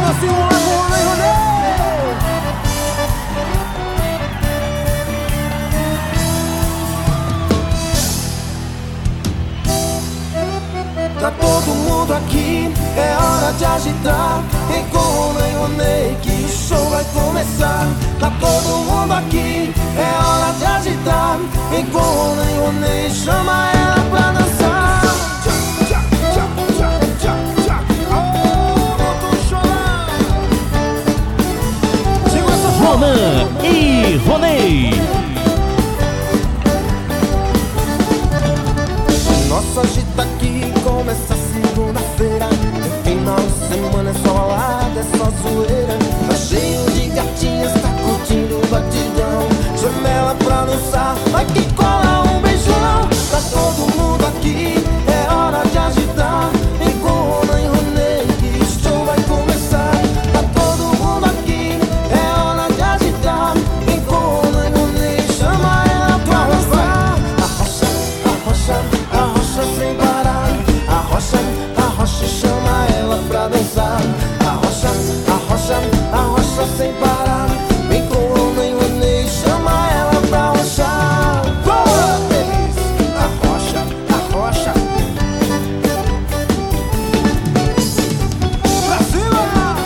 cima, Simula com o Ronei Ronei. Tá todo mundo aqui, é hora de agitar. Vem com o Ronei Ronei que o show vai começar. Tá todo mundo aqui, é hora de agitar. Vem com o Ronei Ronei, chama ela pra dançar. Ronan e Ronei. Nossa agita aqui começa segunda-feira. No final de semana é só balada, é só zoeira. Tá cheio de gatinhas, tá curtindo o batidão. Chama ela pra dançar, vai que cola um beijão. Tá todo mundo aqui, é hora de agitar. Vem com o Ronei Ronei que o show vai começar. Tá todo mundo aqui, é hora de agitar. Vem com o Ronei Ronei, chama ela pra dançar. Arrocha sem parar. Arrocha, chama ela pra dançar. Arrocha sem parar. Vem com o Ronei Ronei, chama ela pra arrochar. Boa, Denis! Arrocha. Pra cima!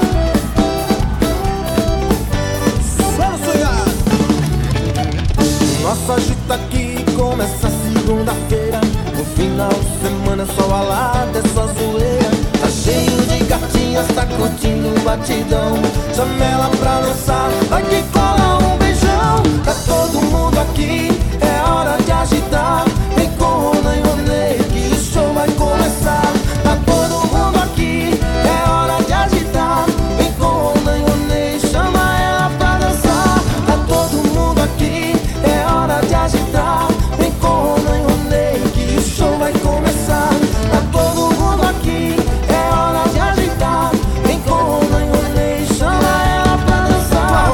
Só no sonhar. Nossa agita aqui começa segunda-feira. No final de semana é só balada, é só zoeira. Tá cheio de gatinhas, tá curtindo o batidão. Chama ela pra dançar, vai que cola um beijão. Tá todo mundo aqui, é hora de agitar. Vem com o Ronei Ronei que o show vai começar. Tá todo mundo aqui, é hora de agitar. Vem com o Ronei Ronei, chama ela pra dançar. Tá todo mundo aqui, é hora de agitar. Vem com o Ronei Ronei que o show vai começar. Tá todo mundo aqui, é hora de agitar. Vem com o Ronei Ronei, chama ela pra dançar.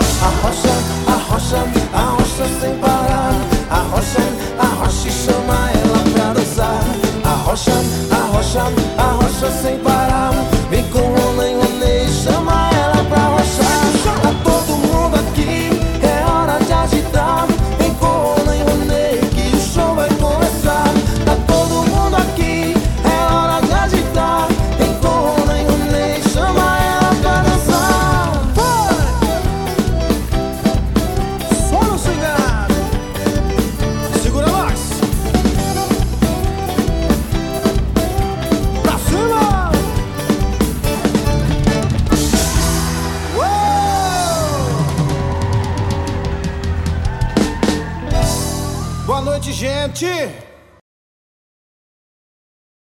Arrocha sem parar. Arrocha e chama ela pra dançar. Arrocha sem parar. Vem com o Ronei Ronei, chama ela pra arrochar. Tá todo mundo aqui, é hora de agitar. Vem com o Ronei Ronei que o show vai começar. Tá todo mundo aqui, é hora de agitar. Vem com o Ronei Ronei, chama ela pra dançar. Só no swingar. Segura mais. Pra cima. Boa noite, gente.